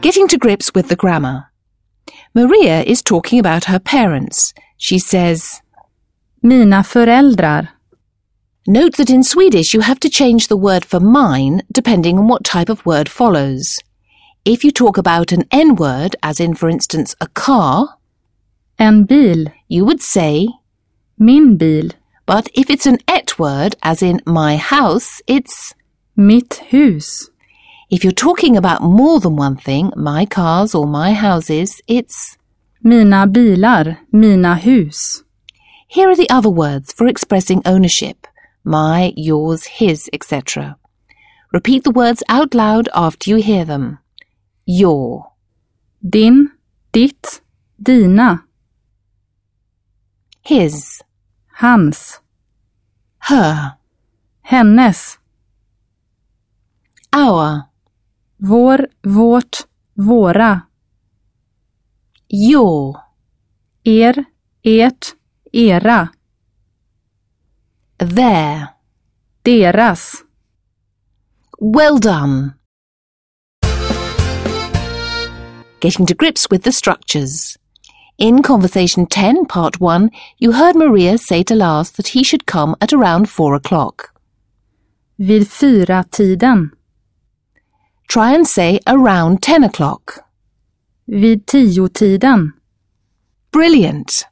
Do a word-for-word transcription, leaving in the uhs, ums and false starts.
Getting to grips with the grammar. Maria is talking about her parents. She says, Mina föräldrar. Note that in Swedish you have to change the word for mine depending on what type of word follows. If you talk about an N-word, as in, for instance, a car, En bil. you would say, Min bil. but if it's an et word, as in my house, it's Mitt hus. If you're talking about more than one thing, my cars or my houses, it's Mina bilar. Mina hus. Here are the other words for expressing ownership. My, yours, his, et cetera. Repeat the words out loud after you hear them. Your, Din. Ditt. Dina. his, Hans. her, Hennes. our, Vår. Vårt. Våra. your, Er. Ert. Era. their. Deras. Well done. Getting to grips with the structures. In Conversation ten, Part one, you heard Maria say to Lars that he should come at around four o'clock. Vid fyra tiden. Try and say around ten o'clock. Vid tio tiden. Brilliant!